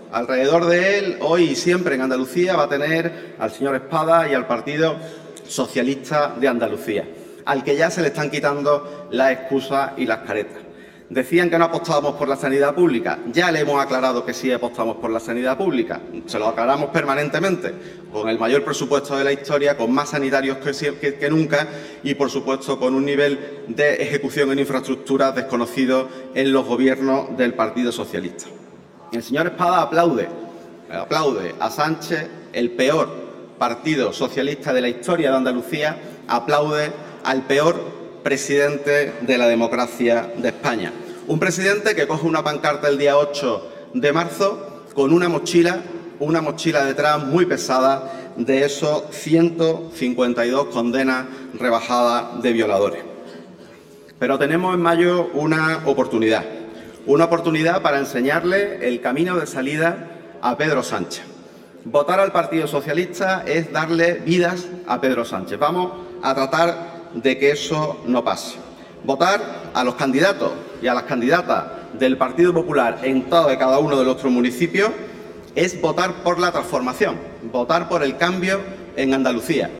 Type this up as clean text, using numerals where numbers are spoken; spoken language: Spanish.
Alrededor de él, hoy y siempre en Andalucía, va a tener al señor Espada y al Partido Socialista de Andalucía, al que ya se le están quitando las excusas y las caretas. Decían que no apostábamos por la sanidad pública. Ya le hemos aclarado que sí apostamos por la sanidad pública. Se lo aclaramos permanentemente, con el mayor presupuesto de la historia, con más sanitarios que nunca y, por supuesto, con un nivel de ejecución en infraestructuras desconocido en los gobiernos del Partido Socialista. El señor Espada aplaude a Sánchez, el peor partido socialista de la historia de Andalucía, aplaude al peor presidente de la democracia de España. Un presidente que coge una pancarta el día 8 de marzo con una mochila detrás muy pesada de esos 152 condenas rebajadas de violadores. Pero tenemos en mayo una oportunidad para enseñarle el camino de salida a Pedro Sánchez. Votar al Partido Socialista es darle vidas a Pedro Sánchez. Vamos a tratar de que eso no pase. Votar a los candidatos y a las candidatas del Partido Popular en todo y cada uno de nuestros municipios es votar por la transformación, votar por el cambio en Andalucía.